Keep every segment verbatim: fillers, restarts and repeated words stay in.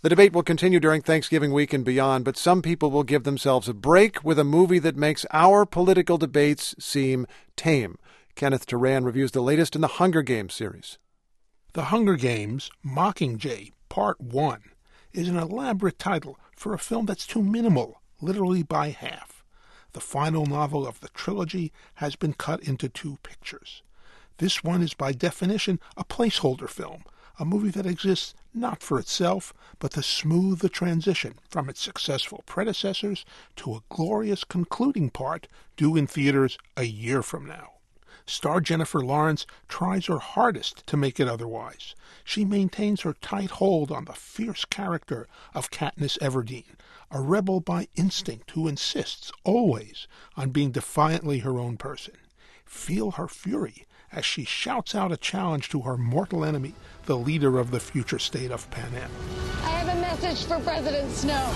The debate will continue during Thanksgiving week and beyond, but some people will give themselves a break with a movie that makes our political debates seem tame. Kenneth Turan reviews the latest in the Hunger Games series. The Hunger Games, Mockingjay, Part one, is an elaborate title for a film that's too minimal, literally by half. The final novel of the trilogy has been cut into two pictures. This one is by definition a placeholder film, a movie that exists not for itself, but to smooth the transition from its successful predecessors to a glorious concluding part due in theaters a year from now. Star Jennifer Lawrence tries her hardest to make it otherwise. She maintains her tight hold on the fierce character of Katniss Everdeen, a rebel by instinct who insists always on being defiantly her own person. Feel her fury as she shouts out a challenge to her mortal enemy, the leader of the future state of Panem. I have a message for President Snow.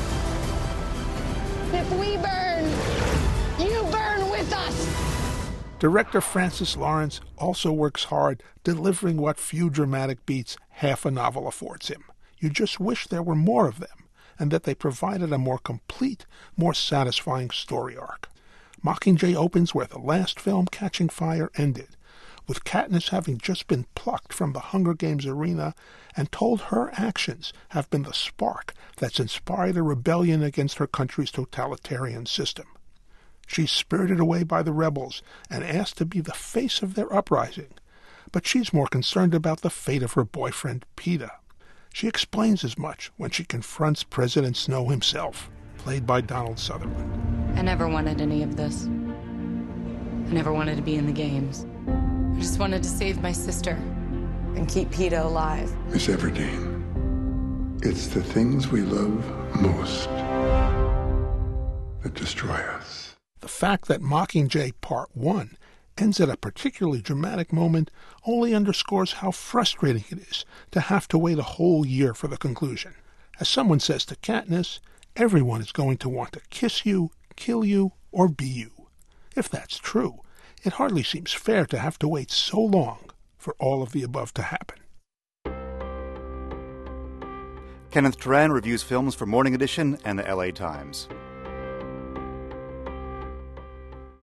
If we burn, you burn with us. Director Francis Lawrence also works hard, delivering what few dramatic beats half a novel affords him. You just wish there were more of them, and that they provided a more complete, more satisfying story arc. Mockingjay opens where the last film, Catching Fire, ended, with Katniss having just been plucked from the Hunger Games arena and told her actions have been the spark that's inspired a rebellion against her country's totalitarian system. She's spirited away by the rebels and asked to be the face of their uprising, but she's more concerned about the fate of her boyfriend, Peeta. She explains as much when she confronts President Snow himself, played by Donald Sutherland. I never wanted any of this. I never wanted to be in the games. I just wanted to save my sister and keep Peeta alive. Miss Everdeen, it's the things we love most that destroy us. The fact that Mockingjay Part one ends at a particularly dramatic moment only underscores how frustrating it is to have to wait a whole year for the conclusion. As someone says to Katniss, everyone is going to want to kiss you, kill you, or be you. If that's true, it hardly seems fair to have to wait so long for all of the above to happen. Kenneth Turan reviews films for Morning Edition and the L A Times.